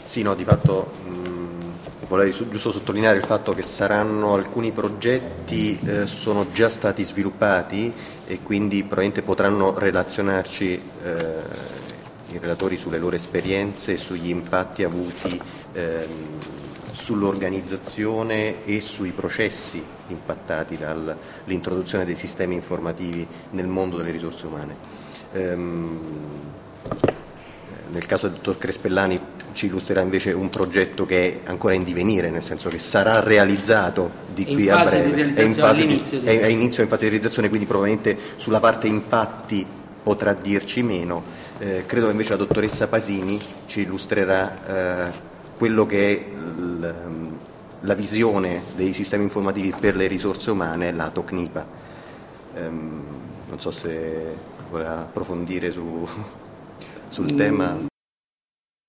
Sì, no, di fatto vorrei giusto sottolineare il fatto che saranno alcuni progetti sono già stati sviluppati e quindi probabilmente potranno relazionarci i relatori sulle loro esperienze e sugli impatti avuti sull'organizzazione e sui processi impattati dall'introduzione dei sistemi informativi nel mondo delle risorse umane. Nel caso del dottor Crespellani ci illustrerà invece un progetto che è ancora in divenire, nel senso che sarà realizzato di qui a breve, è in fase di realizzazione, quindi probabilmente sulla parte impatti potrà dirci meno. Credo che invece la dottoressa Pasini ci illustrerà quello che è la visione dei sistemi informativi per le risorse umane, lato CNIPA. Non so se voleva approfondire sul tema.